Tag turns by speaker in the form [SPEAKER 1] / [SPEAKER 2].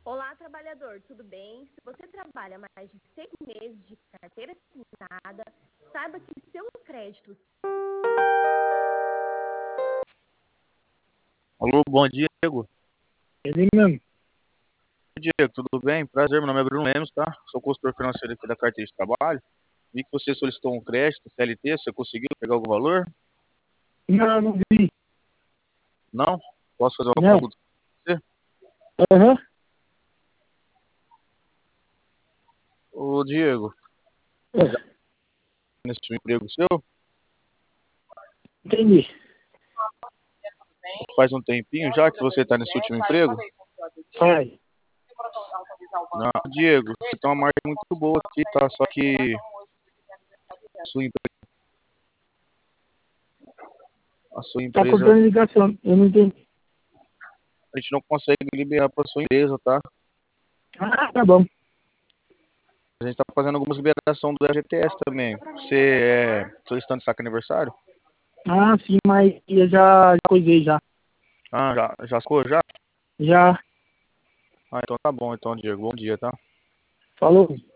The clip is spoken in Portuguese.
[SPEAKER 1] Olá, trabalhador, tudo bem? Se você trabalha mais de 6 meses de carteira assinada, saiba que seu crédito...
[SPEAKER 2] Alô, bom dia, Diego.
[SPEAKER 3] Ele mesmo.
[SPEAKER 2] Diego, tudo bem? Prazer, meu nome é Bruno Lemos, tá? Sou consultor financeiro aqui da carteira de trabalho. Vi que você solicitou um crédito, CLT, você conseguiu pegar algum valor?
[SPEAKER 3] Não vi.
[SPEAKER 2] Não? Posso fazer uma
[SPEAKER 3] Não.
[SPEAKER 2] pergunta pra você?
[SPEAKER 3] Aham.
[SPEAKER 2] Ô, Diego, já nesse emprego seu,
[SPEAKER 3] Entendi.
[SPEAKER 2] faz um tempinho já que você tá nesse último emprego?
[SPEAKER 3] Vai.
[SPEAKER 2] Não, Diego, você tem uma marca muito boa aqui, tá? Só que a sua
[SPEAKER 3] Tá
[SPEAKER 2] empresa,
[SPEAKER 3] cortando a ligação. Eu não entendi.
[SPEAKER 2] a gente não consegue liberar pra sua empresa, tá?
[SPEAKER 3] Ah, tá bom.
[SPEAKER 2] A gente tá fazendo algumas liberações do FGTS também. Você é solicitando saque aniversário?
[SPEAKER 3] Ah, sim, mas eu já coisei já.
[SPEAKER 2] Ah, já sacou já?
[SPEAKER 3] Já
[SPEAKER 2] Ah, então tá bom, então, Diego. Bom dia, tá?
[SPEAKER 3] falou.